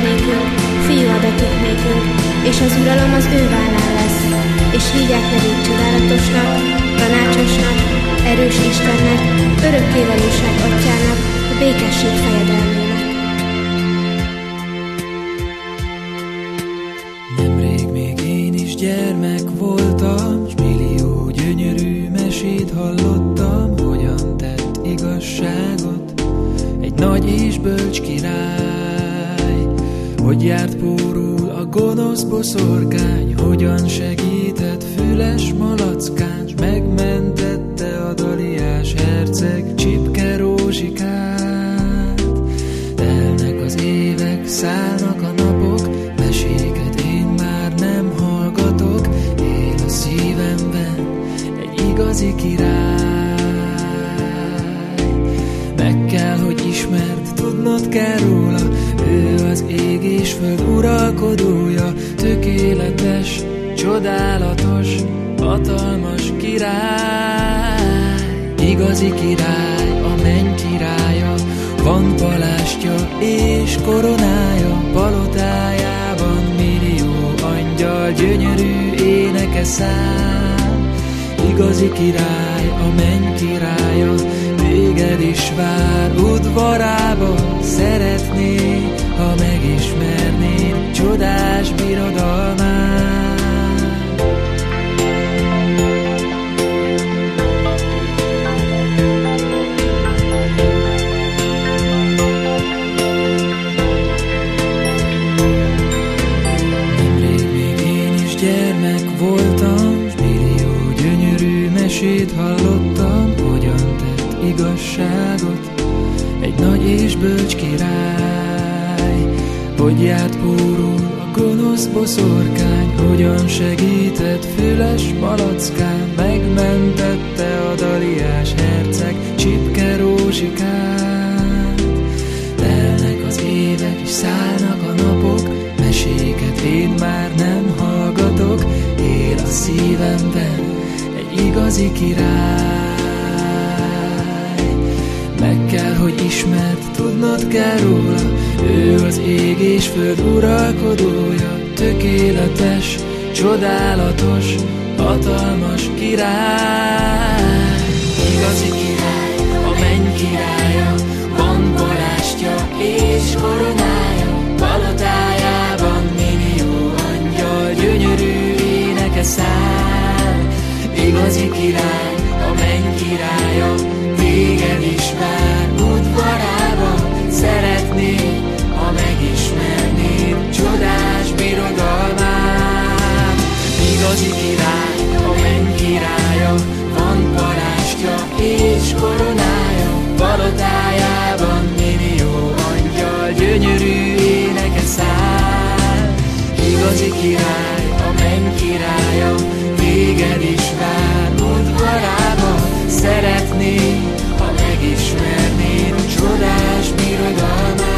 nékünk, fiú adatik nékünk, és az uralom az ő vállán lesz, és hívják nevét csodálatosnak, tanácsosnak, erős Istennek, örökké valóság atyának, a békesség fejedelmének. Nemrég még én is gyermek voltam, s millió gyönyörű mesét hallottam, hogyan tett igazságot egy nagy és bölcs király. Hogy járt pórul a gonosz boszorkány, hogyan segített füles malackán, s megmentette a Daliás herceg csipke Rózsikát. Telnek az évek, szállnak a napok, meséket én már nem hallgatok, él a szívemben egy igazi király. Meg kell, hogy ismerd, tudnod kell róla, ő az ég és föld uralkodója, tökéletes, csodálatos, hatalmas király. Igazi király, a menny királya, van palástja és koronája, palotájában millió angyal gyönyörű éneke szám. Igazi király, a menny királya, téged is vár udvarába, szeretné, ha megismernéd csodás birodalmát. Nemrég még én is gyermek voltam, s millió gyönyörű mesét hallottam, hogyan tett igazságot egy nagy és bölcs király. Hogy járt pórul a gonosz boszorkány, hogyan segített füles malackán, megmentette a Daliás herceg csipke Rózsikát. Telnek az évek és szállnak a napok, meséket én már nem hallgatok, él a szívemben egy igazi király. Meg kell, hogy ismerd, tudnod kell róla, ő az ég és föld uralkodója, tökéletes, csodálatos, hatalmas király. Igazi király, a menny királya, van palástja és koronája, palotájában millió angyal gyönyörű éneke szám. Igazi király, a menny királya, téged is vár udvarába, szeretné, ha megismernéd csodás birodalmát. Igazi király, a menny királya, van palástja és koronája, palotájában millió angyal gyönyörű éneke száll. Igazi király, a menny királya, téged is vár udvarába, szeretné, ha megismernéd csodás birodalmát.